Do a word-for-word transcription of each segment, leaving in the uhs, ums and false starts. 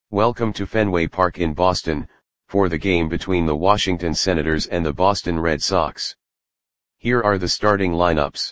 Welcome to Fenway Park in Boston, for the game between the Washington Senators and the Boston Red Sox. Here are the starting lineups.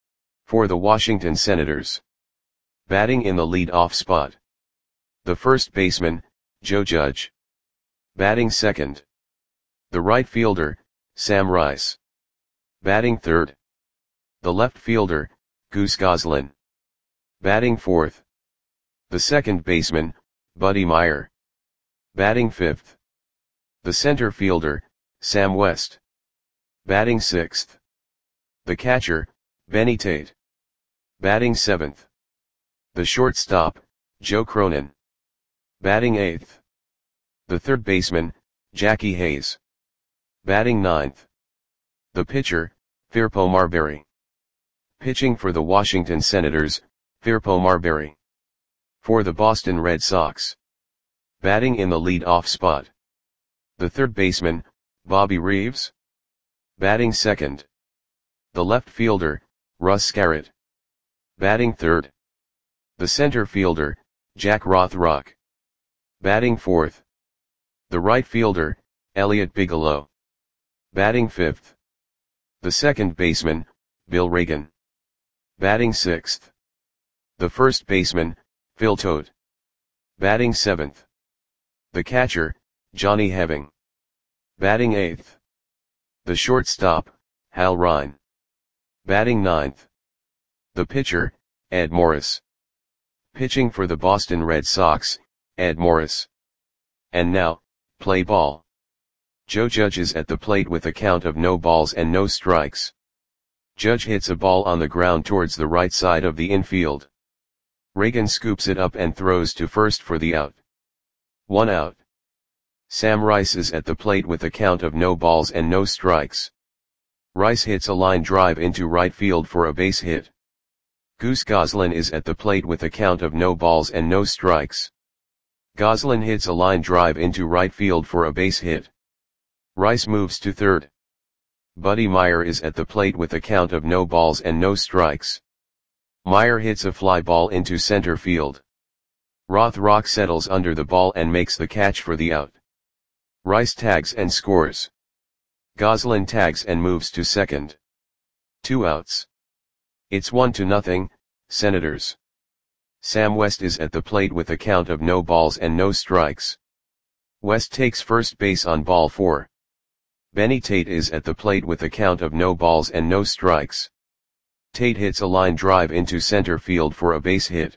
For the Washington Senators. Batting in the lead-off spot. The first baseman, Joe Judge. Batting second. The right fielder, Sam Rice. Batting third. The left fielder, Goose Goslin. Batting fourth. The second baseman, Buddy Meyer. Batting fifth. The center fielder, Sam West. Batting sixth. The catcher, Benny Tate. Batting seventh. The shortstop, Joe Cronin. Batting eighth. The third baseman, Jackie Hayes. Batting ninth. The pitcher, Firpo Marberry. Pitching for the Washington Senators, Firpo Marberry. For the Boston Red Sox. Batting in the lead-off spot. The third baseman, Bobby Reeves. Batting second. The left fielder, Russ Scarrett. Batting third. The center fielder, Jack Rothrock. Batting fourth. The right fielder, Elliot Bigelow. Batting fifth. The second baseman, Bill Reagan. Batting sixth. The first baseman, Phil Todt. Batting seventh. The catcher, Johnny Heving. Batting eighth. The shortstop, Hal Ryan. Batting ninth. The pitcher, Ed Morris. Pitching for the Boston Red Sox, Ed Morris. And now, play ball. Joe Judge is at the plate with a count of no balls and no strikes. Judge hits a ball on the ground towards the right side of the infield. Reagan scoops it up and throws to first for the out. One out. Sam Rice is at the plate with a count of no balls and no strikes. Rice hits a line drive into right field for a base hit. Goose Goslin is at the plate with a count of no balls and no strikes. Goslin hits a line drive into right field for a base hit. Rice moves to third. Buddy Meyer is at the plate with a count of no balls and no strikes. Meyer hits a fly ball into center field. Rothrock settles under the ball and makes the catch for the out. Rice tags and scores. Goslin tags and moves to second. Two outs. It's one to nothing, Senators. Sam West is at the plate with a count of no balls and no strikes. West takes first base on ball four. Benny Tate is at the plate with a count of no balls and no strikes. Tate hits a line drive into center field for a base hit.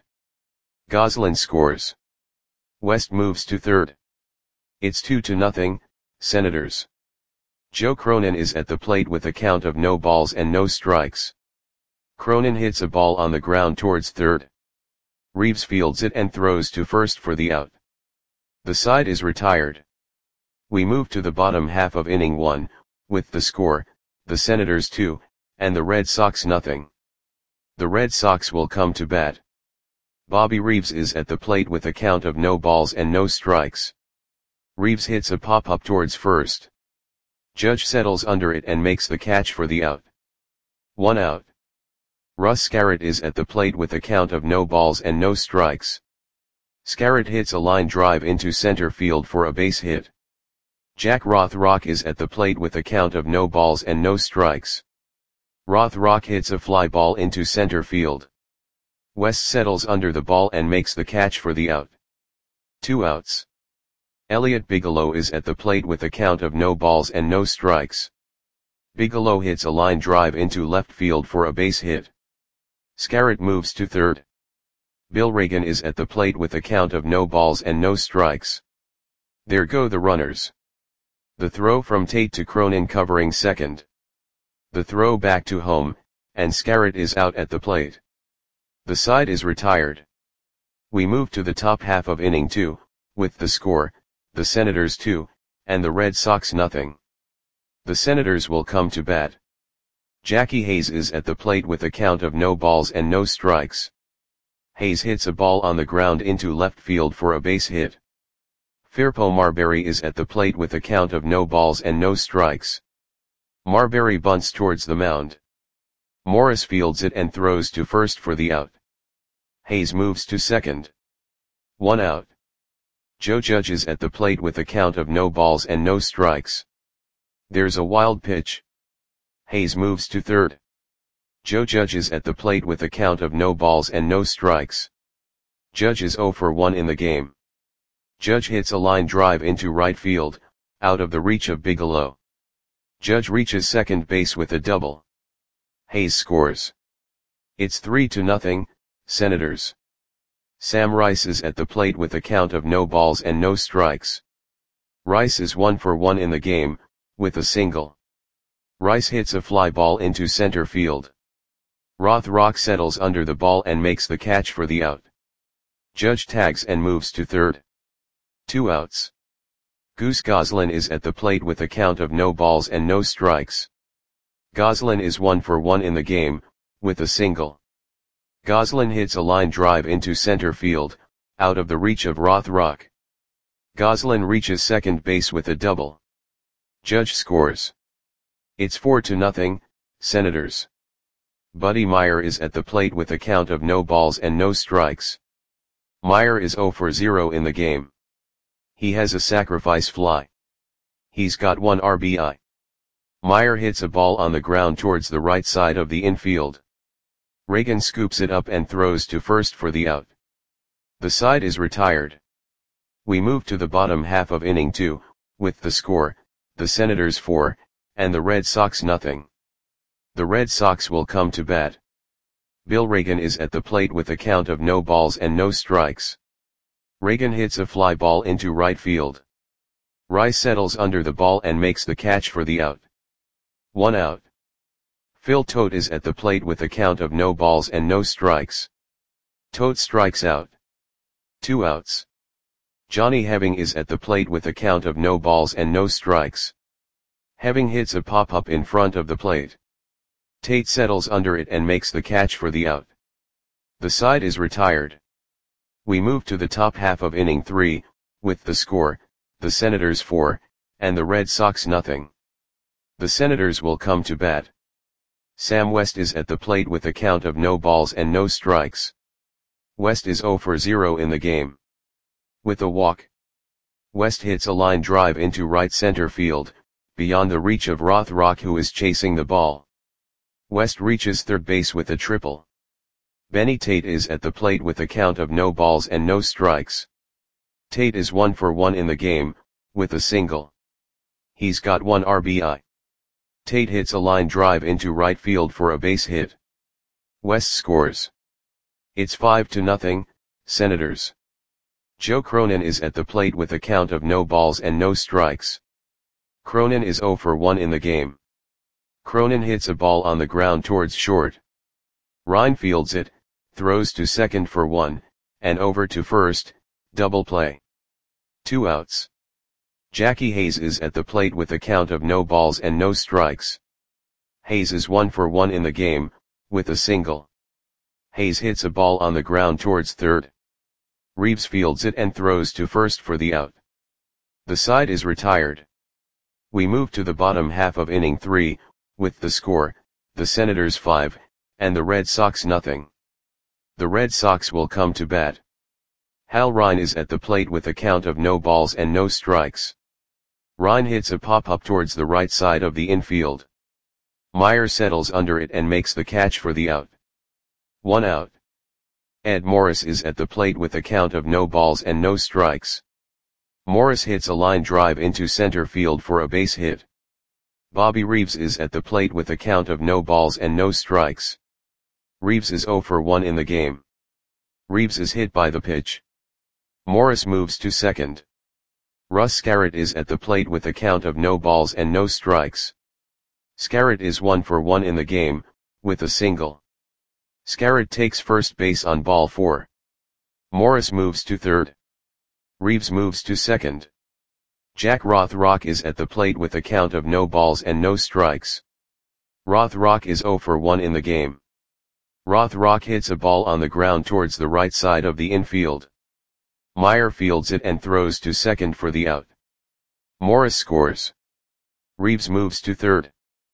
Goslin scores. West moves to third. It's two to nothing, Senators. Joe Cronin is at the plate with a count of no balls and no strikes. Cronin hits a ball on the ground towards third. Reeves fields it and throws to first for the out. The side is retired. We move to the bottom half of inning one, with the score, the Senators two, and the Red Sox nothing. The Red Sox will come to bat. Bobby Reeves is at the plate with a count of no balls and no strikes. Reeves hits a pop-up towards first. Judge settles under it and makes the catch for the out. One out. Russ Scarrett is at the plate with a count of no balls and no strikes. Scarrett hits a line drive into center field for a base hit. Jack Rothrock is at the plate with a count of no balls and no strikes. Rothrock hits a fly ball into center field. West settles under the ball and makes the catch for the out. Two outs. Elliot Bigelow is at the plate with a count of no balls and no strikes. Bigelow hits a line drive into left field for a base hit. Scarrett moves to third. Bill Reagan is at the plate with a count of no balls and no strikes. There go the runners. The throw from Tate to Cronin covering second. The throw back to home, and Scarrett is out at the plate. The side is retired. We move to the top half of inning two, with the score, the Senators two, and the Red Sox nothing. The Senators will come to bat. Jackie Hayes is at the plate with a count of no balls and no strikes. Hayes hits a ball on the ground into left field for a base hit. Firpo Marberry is at the plate with a count of no balls and no strikes. Marberry bunts towards the mound. Morris fields it and throws to first for the out. Hayes moves to second. One out. Joe Judge is at the plate with a count of no balls and no strikes. There's a wild pitch. Hayes moves to third. Joe Judge is at the plate with a count of no balls and no strikes. Judge is zero for one in the game. Judge hits a line drive into right field, out of the reach of Bigelow. Judge reaches second base with a double. Hayes scores. It's three to nothing, Senators. Sam Rice is at the plate with a count of no balls and no strikes. Rice is one for one in the game, with a single. Rice hits a fly ball into center field. Rothrock settles under the ball and makes the catch for the out. Judge tags and moves to third. Two outs. Goose Goslin is at the plate with a count of no balls and no strikes. Goslin is one for one in the game, with a single. Goslin hits a line drive into center field, out of the reach of Rothrock. Goslin reaches second base with a double. Judge scores. It's four to nothing, Senators. Buddy Meyer is at the plate with a count of no balls and no strikes. Meyer is zero for zero in the game. He has a sacrifice fly. He's got one R B I. Meyer hits a ball on the ground towards the right side of the infield. Reagan scoops it up and throws to first for the out. The side is retired. We move to the bottom half of inning two, with the score, the Senators four, and the Red Sox nothing. The Red Sox will come to bat. Bill Reagan is at the plate with a count of no balls and no strikes. Reagan hits a fly ball into right field. Rice settles under the ball and makes the catch for the out. One out. Phil Tote is at the plate with a count of no balls and no strikes. Tote strikes out. Two outs. Johnny Heving is at the plate with a count of no balls and no strikes. Heving hits a pop-up in front of the plate. Tate settles under it and makes the catch for the out. The side is retired. We move to the top half of inning three, with the score, the Senators four, and the Red Sox nothing. The Senators will come to bat. Sam West is at the plate with a count of no balls and no strikes. West is zero for zero in the game. With a walk. West hits a line drive into right center field, beyond the reach of Rothrock, who is chasing the ball. West reaches third base with a triple. Benny Tate is at the plate with a count of no balls and no strikes. Tate is one for one in the game, with a single. He's got one R B I. Tate hits a line drive into right field for a base hit. West scores. It's five to nothing, Senators. Joe Cronin is at the plate with a count of no balls and no strikes. Cronin is zero for one in the game. Cronin hits a ball on the ground towards short. Ryan fields it, throws to second for one, and over to first, double play. Two outs. Jackie Hayes is at the plate with a count of no balls and no strikes. Hayes is one for one in the game, with a single. Hayes hits a ball on the ground towards third. Reeves fields it and throws to first for the out. The side is retired. We move to the bottom half of inning three, with the score, the Senators five, and the Red Sox nothing. The Red Sox will come to bat. Hal Ryan is at the plate with a count of no balls and no strikes. Ryan hits a pop-up towards the right side of the infield. Meyer settles under it and makes the catch for the out. One out. Ed Morris is at the plate with a count of no balls and no strikes. Morris hits a line drive into center field for a base hit. Bobby Reeves is at the plate with a count of no balls and no strikes. Reeves is zero for one in the game. Reeves is hit by the pitch. Morris moves to second. Russ Scarrett is at the plate with a count of no balls and no strikes. Scarrett is one for one in the game, with a single. Scarrett takes first base on ball four. Morris moves to third. Reeves moves to second. Jack Rothrock is at the plate with a count of no balls and no strikes. Rothrock is zero for one in the game. Rothrock hits a ball on the ground towards the right side of the infield. Meyer fields it and throws to second for the out. Morris scores. Reeves moves to third.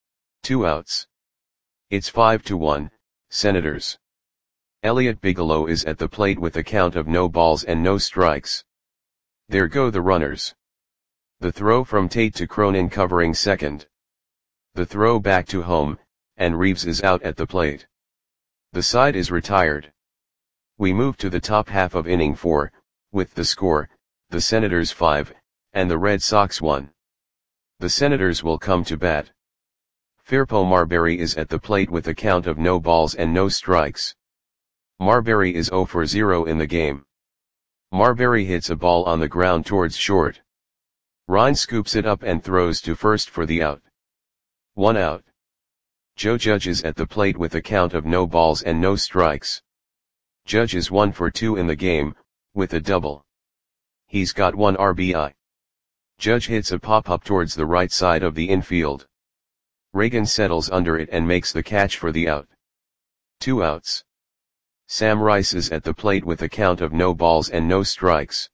Two outs. It's five to one, Senators. Elliot Bigelow is at the plate with a count of no balls and no strikes. There go the runners. The throw from Tate to Cronin covering second. The throw back to home, and Reeves is out at the plate. The side is retired. We move to the top half of inning four, with the score, the Senators five, and the Red Sox one. The Senators will come to bat. Firpo Marbury is at the plate with a count of no balls and no strikes. Marbury is zero for zero in the game. Marbury hits a ball on the ground towards short. Ryan scoops it up and throws to first for the out. One out. Joe Judge is at the plate with a count of no balls and no strikes. Judge is one for two in the game, with a double. He's got one R B I. Judge hits a pop-up towards the right side of the infield. Reagan settles under it and makes the catch for the out. Two outs. Sam Rice is at the plate with a count of no balls and no strikes.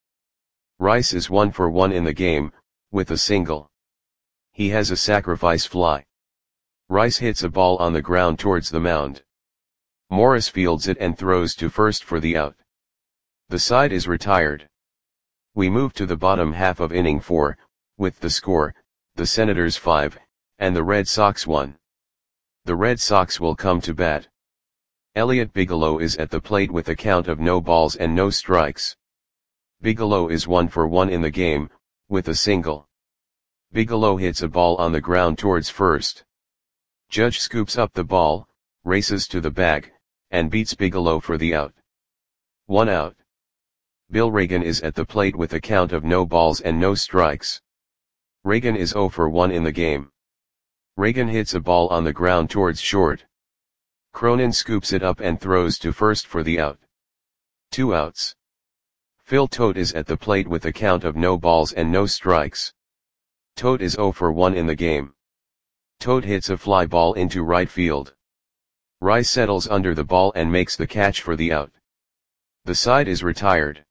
Rice is one for one in the game, with a single. He has a sacrifice fly. Rice hits a ball on the ground towards the mound. Morris fields it and throws to first for the out. The side is retired. We move to the bottom half of inning four, with the score, the Senators five, and the Red Sox one. The Red Sox will come to bat. Elliot Bigelow is at the plate with a count of no balls and no strikes. Bigelow is one for one in the game, with a single. Bigelow hits a ball on the ground towards first. Judge scoops up the ball, races to the bag, and beats Bigelow for the out. One out. Bill Reagan is at the plate with a count of no balls and no strikes. Reagan is zero for one in the game. Reagan hits a ball on the ground towards short. Cronin scoops it up and throws to first for the out. Two outs. Phil Tote is at the plate with a count of no balls and no strikes. Tote is zero for one in the game. Tote hits a fly ball into right field. Rice settles under the ball and makes the catch for the out. The side is retired.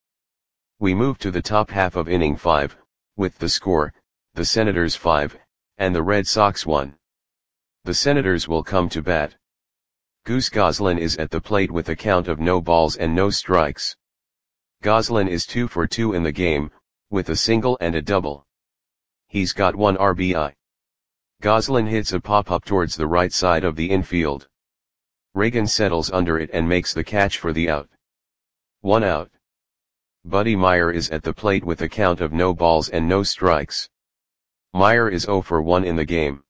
We move to the top half of inning five, with the score, the Senators five, and the Red Sox one. The Senators will come to bat. Goose Goslin is at the plate with a count of no balls and no strikes. Goslin is two for two in the game, with a single and a double. He's got one R B I. Goslin hits a pop-up towards the right side of the infield. Reagan settles under it and makes the catch for the out. One out. Buddy Meyer is at the plate with a count of no balls and no strikes. Meyer is zero for one in the game.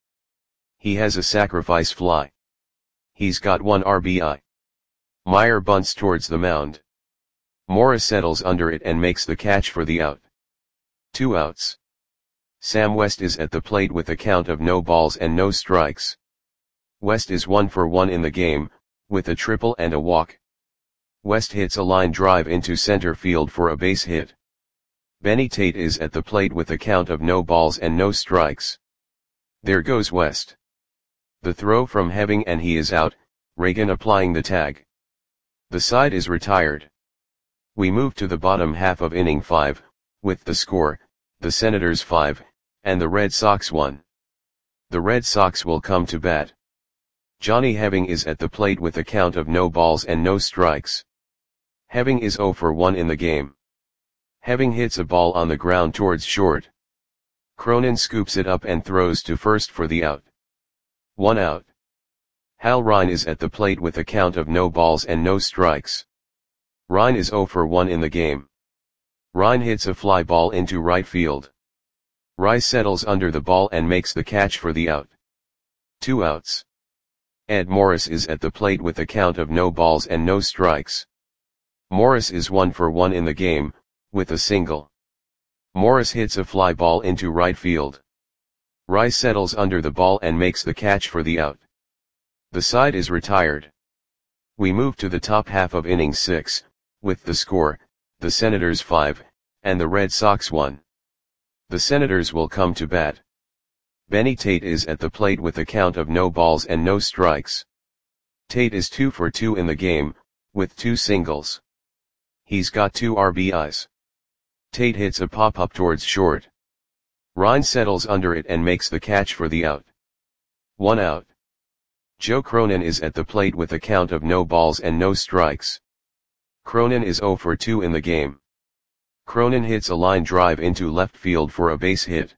He has a sacrifice fly. He's got one R B I. Meyer bunts towards the mound. Morris settles under it and makes the catch for the out. Two outs. Sam West is at the plate with a count of no balls and no strikes. West is one for one in the game, with a triple and a walk. West hits a line drive into center field for a base hit. Benny Tate is at the plate with a count of no balls and no strikes. There goes West. The throw from Heving and he is out, Reagan applying the tag. The side is retired. We move to the bottom half of inning five, with the score, the Senators five, and the Red Sox one. The Red Sox will come to bat. Johnny Heving is at the plate with a count of no balls and no strikes. Heving is zero for one in the game. Heving hits a ball on the ground towards short. Cronin scoops it up and throws to first for the out. One out. Hal Rine is at the plate with a count of no balls and no strikes. Rine is zero for one in the game. Rine hits a fly ball into right field. Rice settles under the ball and makes the catch for the out. Two outs. Ed Morris is at the plate with a count of no balls and no strikes. Morris is one for one in the game, with a single. Morris hits a fly ball into right field. Rice settles under the ball and makes the catch for the out. The side is retired. We move to the top half of inning six, with the score, the Senators five, and the Red Sox one. The Senators will come to bat. Benny Tate is at the plate with a count of no balls and no strikes. Tate is two for two in the game, with two singles. He's got two R B Is. Tate hits a pop-up towards short. Rine settles under it and makes the catch for the out. One out. Joe Cronin is at the plate with a count of no balls and no strikes. Cronin is zero for two in the game. Cronin hits a line drive into left field for a base hit.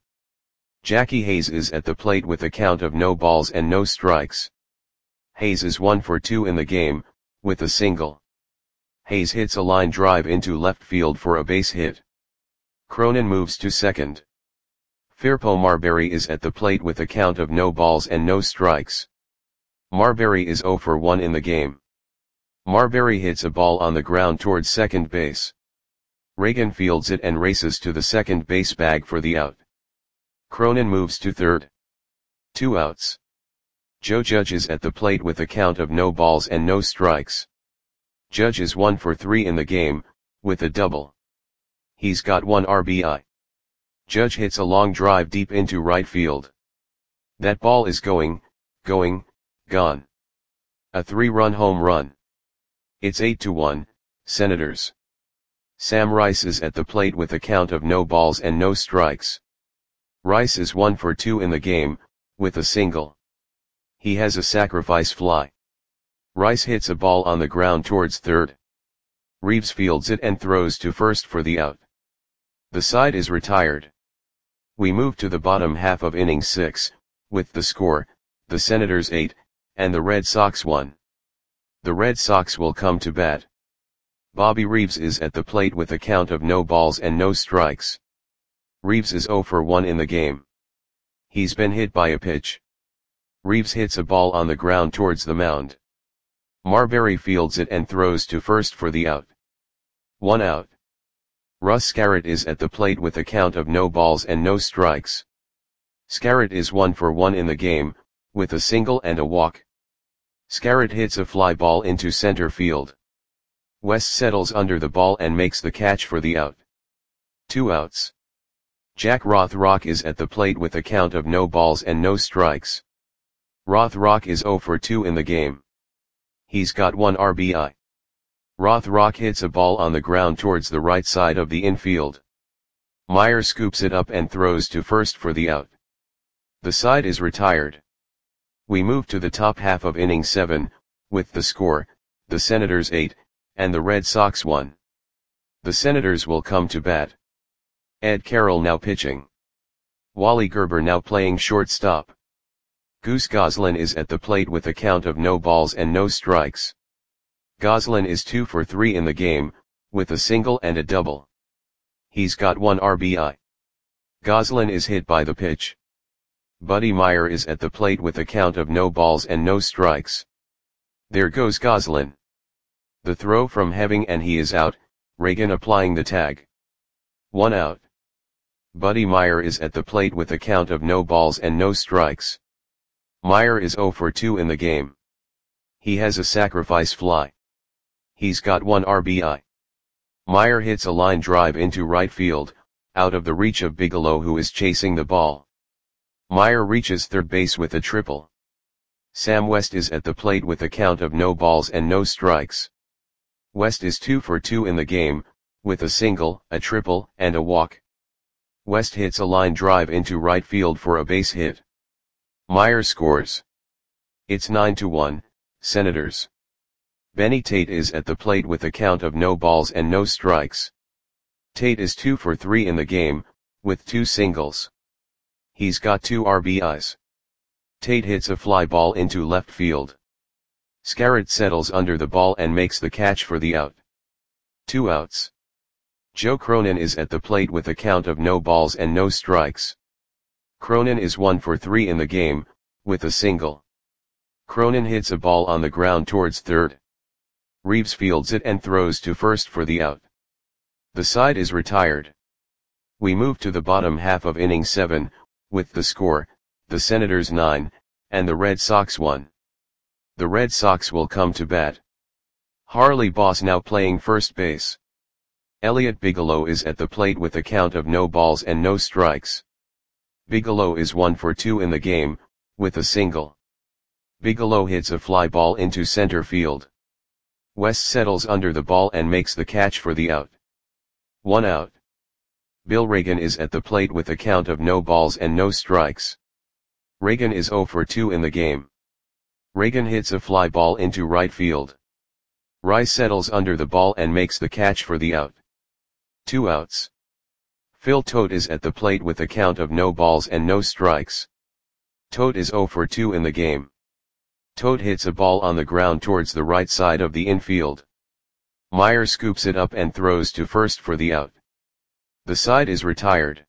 Jackie Hayes is at the plate with a count of no balls and no strikes. Hayes is one for two in the game, with a single. Hayes hits a line drive into left field for a base hit. Cronin moves to second. Firpo Marbury is at the plate with a count of no balls and no strikes. Marbury is zero for one in the game. Marbury hits a ball on the ground towards second base. Reagan fields it and races to the second base bag for the out. Cronin moves to third. Two outs. Joe Judge is at the plate with a count of no balls and no strikes. Judge is one for three in the game, with a double. He's got one R B I. Judge hits a long drive deep into right field. That ball is going, going, gone. A three-run home run. It's eight to one, Senators. Sam Rice is at the plate with a count of no balls and no strikes. Rice is one for two in the game, with a single. He has a sacrifice fly. Rice hits a ball on the ground towards third. Reeves fields it and throws to first for the out. The side is retired. We move to the bottom half of inning six, with the score, the Senators eight, and the Red Sox one. The Red Sox will come to bat. Bobby Reeves is at the plate with a count of no balls and no strikes. Reeves is zero for one in the game. He's been hit by a pitch. Reeves hits a ball on the ground towards the mound. Marbury fields it and throws to first for the out. One out. Russ Scarrett is at the plate with a count of no balls and no strikes. Scarrett is one for one in the game, with a single and a walk. Scarrett hits a fly ball into center field. West settles under the ball and makes the catch for the out. Two outs. Jack Rothrock is at the plate with a count of no balls and no strikes. Rothrock is zero for two in the game. He's got one R B I. Rothrock hits a ball on the ground towards the right side of the infield. Meyer scoops it up and throws to first for the out. The side is retired. We move to the top half of inning seven, with the score, the Senators eight, and the Red Sox one. The Senators will come to bat. Ed Carroll now pitching. Wally Gerber now playing shortstop. Goose Goslin is at the plate with a count of no balls and no strikes. Goslin is two for three in the game, with a single and a double. He's got one R B I. Goslin is hit by the pitch. Buddy Meyer is at the plate with a count of no balls and no strikes. There goes Goslin. The throw from Heving and he is out, Reagan applying the tag. One out. Buddy Meyer is at the plate with a count of no balls and no strikes. Meyer is zero for two in the game. He has a sacrifice fly. He's got one R B I. Meyer hits a line drive into right field, out of the reach of Bigelow who is chasing the ball. Meyer reaches third base with a triple. Sam West is at the plate with a count of no balls and no strikes. West is two for two in the game, with a single, a triple, and a walk. West hits a line drive into right field for a base hit. Meyer scores. It's nine to one, Senators. Benny Tate is at the plate with a count of no balls and no strikes. Tate is two for three in the game, with two singles. He's got two R B Is. Tate hits a fly ball into left field. Scarrett settles under the ball and makes the catch for the out. Two outs. Joe Cronin is at the plate with a count of no balls and no strikes. Cronin is one for three in the game, with a single. Cronin hits a ball on the ground towards third. Reeves fields it and throws to first for the out. The side is retired. We move to the bottom half of inning seven, with the score, the Senators nine, and the Red Sox one. The Red Sox will come to bat. Harley Boss now playing first base. Elliot Bigelow is at the plate with a count of no balls and no strikes. Bigelow is one for two in the game, with a single. Bigelow hits a fly ball into center field. West settles under the ball and makes the catch for the out. One out. Bill Reagan is at the plate with a count of no balls and no strikes. Reagan is zero for two in the game. Reagan hits a fly ball into right field. Rice settles under the ball and makes the catch for the out. Two outs. Phil Tote is at the plate with a count of no balls and no strikes. Tote is zero for two in the game. Tote hits a ball on the ground towards the right side of the infield. Meyer scoops it up and throws to first for the out. The side is retired.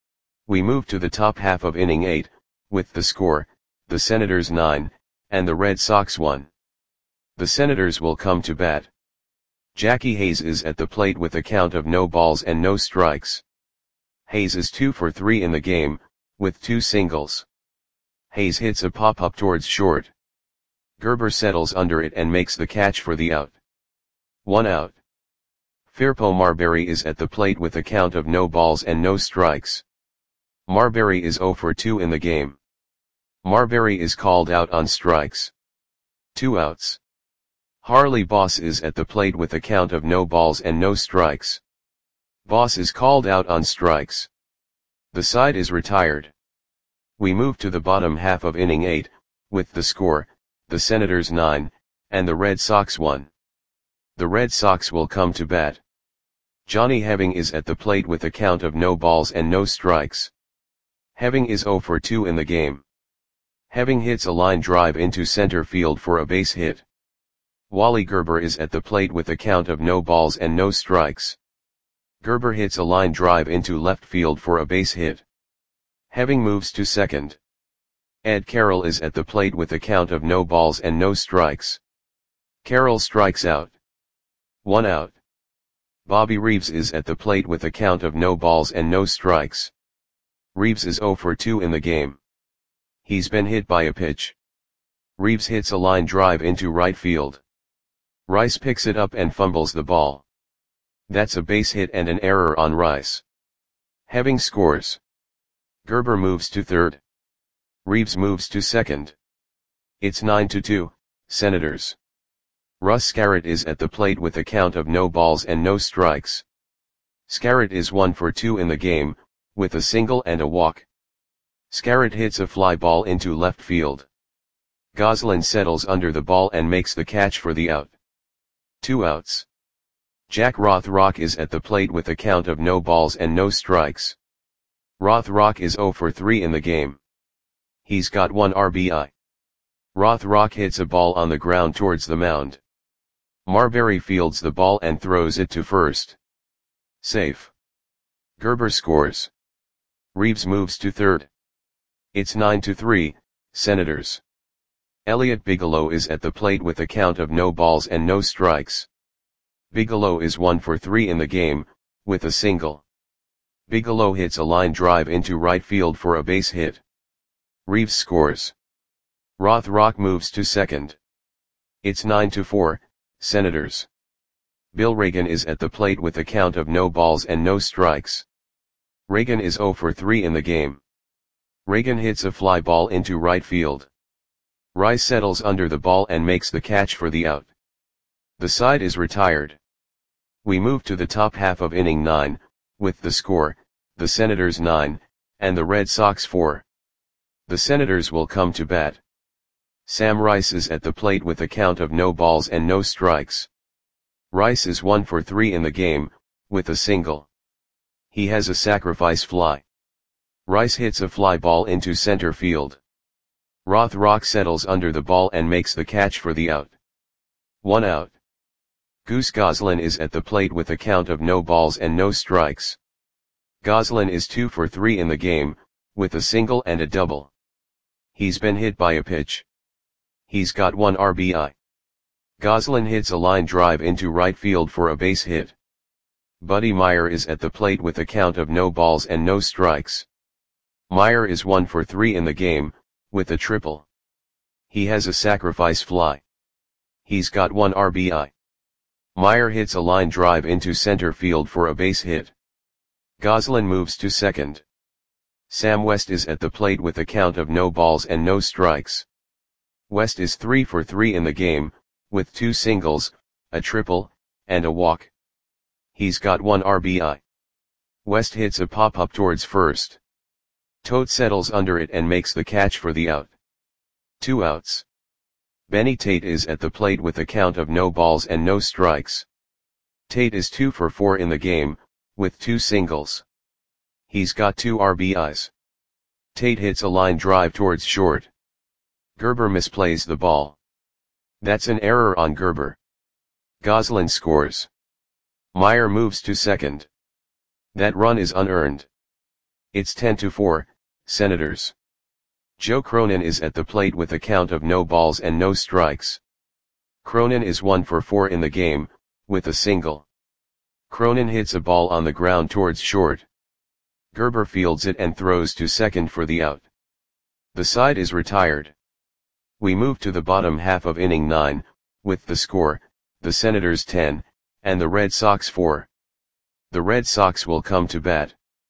We move to the top half of inning eight, with the score, the Senators nine, and the Red Sox one. The Senators will come to bat. Jackie Hayes is at the plate with a count of no balls and no strikes. Hayes is two for three in the game, with two singles. Hayes hits a pop-up towards short. Gerber settles under it and makes the catch for the out. One out. Firpo Marbury is at the plate with a count of no balls and no strikes. Marbury is zero for two in the game. Marbury is called out on strikes. Two outs. Harley Boss is at the plate with a count of no balls and no strikes. Boss is called out on strikes. The side is retired. We move to the bottom half of inning eight, with the score, the Senators nine, and the Red Sox one. The Red Sox will come to bat. Johnny Heving is at the plate with a count of no balls and no strikes. Heving is zero for two in the game. Heving hits a line drive into center field for a base hit. Wally Gerber is at the plate with a count of no balls and no strikes. Gerber hits a line drive into left field for a base hit. Heving moves to second. Ed Carroll is at the plate with a count of no balls and no strikes. Carroll strikes out. One out. Bobby Reeves is at the plate with a count of no balls and no strikes. Reeves is zero for two in the game. He's been hit by a pitch. Reeves hits a line drive into right field. Rice picks it up and fumbles the ball. That's a base hit and an error on Rice. Heving scores. Gerber moves to third. Reeves moves to second. It's nine to two, Senators. Russ Scarrett is at the plate with a count of no balls and no strikes. Scarrett is one for two in the game, with a single and a walk. Scarrett hits a fly ball into left field. Goslin settles under the ball and makes the catch for the out. Two outs. Jack Rothrock is at the plate with a count of no balls and no strikes. Rothrock is zero for three in the game. He's got one R B I. Rothrock hits a ball on the ground towards the mound. Marbury fields the ball and throws it to first. Safe. Gerber scores. Reeves moves to third. It's nine to three, Senators. Elliot Bigelow is at the plate with a count of no balls and no strikes. Bigelow is one for three in the game, with a single. Bigelow hits a line drive into right field for a base hit. Reeves scores. Rothrock moves to second. It's nine to four, Senators. Bill Reagan is at the plate with a count of no balls and no strikes. Reagan is zero for three in the game. Reagan hits a fly ball into right field. Rice settles under the ball and makes the catch for the out. The side is retired. We move to the top half of inning nine, with the score, the Senators nine, and the Red Sox four. The Senators will come to bat. Sam Rice is at the plate with a count of no balls and no strikes. Rice is one for three in the game, with a single. He has a sacrifice fly. Rice hits a fly ball into center field. Rothrock settles under the ball and makes the catch for the out. One out. Goose Goslin is at the plate with a count of no balls and no strikes. Goslin is two for three in the game, with a single and a double. He's been hit by a pitch. He's got one R B I. Goslin hits a line drive into right field for a base hit. Buddy Meyer is at the plate with a count of no balls and no strikes. Meyer is one for three in the game, with a triple. He has a sacrifice fly. He's got one R B I. Meyer hits a line drive into center field for a base hit. Goslin moves to second. Sam West is at the plate with a count of no balls and no strikes. West is three for three in the game, with two singles, a triple, and a walk. He's got one R B I. West hits a pop-up towards first. Tote settles under it and makes the catch for the out. Two outs. Benny Tate is at the plate with a count of no balls and no strikes. Tate is two for four in the game, with two singles. He's got two R B Is. Tate hits a line drive towards short. Gerber misplays the ball. That's an error on Gerber. Gosselin scores. Meyer moves to second. That run is unearned. It's ten to four, Senators. Joe Cronin is at the plate with a count of no balls and no strikes. Cronin is one for four in the game, with a single. Cronin hits a ball on the ground towards short. Gerber fields it and throws to second for the out. The side is retired. We move to the bottom half of inning nine, with the score, the Senators ten, and the Red Sox four. The Red Sox will come to bat.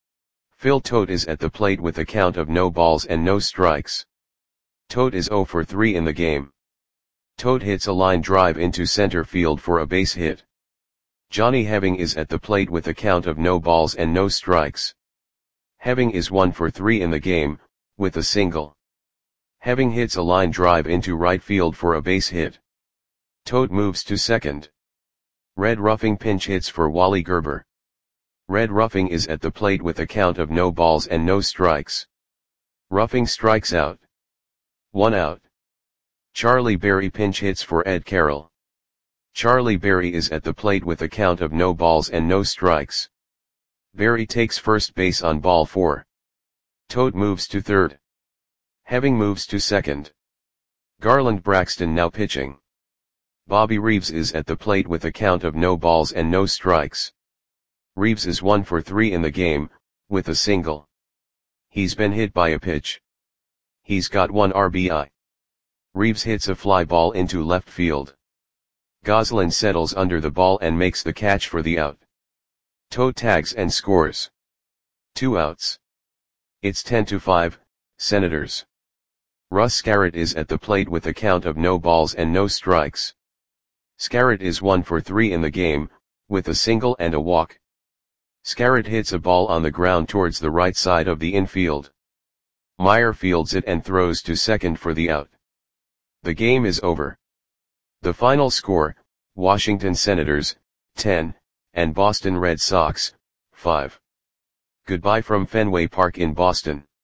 Phil Tote is at the plate with a count of no balls and no strikes. Tote is zero for three in the game. Tote hits a line drive into center field for a base hit. Johnny Heving is at the plate with a count of no balls and no strikes. Heving is one for three in the game, with a single. Heving hits a line drive into right field for a base hit. Tote moves to second. Red Ruffing pinch hits for Wally Gerber. Red Ruffing is at the plate with a count of no balls and no strikes. Ruffing strikes out. One out. Charlie Berry pinch hits for Ed Carroll. Charlie Berry is at the plate with a count of no balls and no strikes. Berry takes first base on ball four. Tote moves to third. Heving moves to second. Garland Braxton now pitching. Bobby Reeves is at the plate with a count of no balls and no strikes. Reeves is one for three in the game, with a single. He's been hit by a pitch. He's got one R B I. Reeves hits a fly ball into left field. Gosselin settles under the ball and makes the catch for the out. Tote tags and scores. Two outs. It's ten to five, Senators. Russ Scarrett is at the plate with a count of no balls and no strikes. Scarrett is one for three in the game, with a single and a walk. Scarrett hits a ball on the ground towards the right side of the infield. Meyer fields it and throws to second for the out. The game is over. The final score, Washington Senators, ten, and Boston Red Sox, five. Goodbye from Fenway Park in Boston.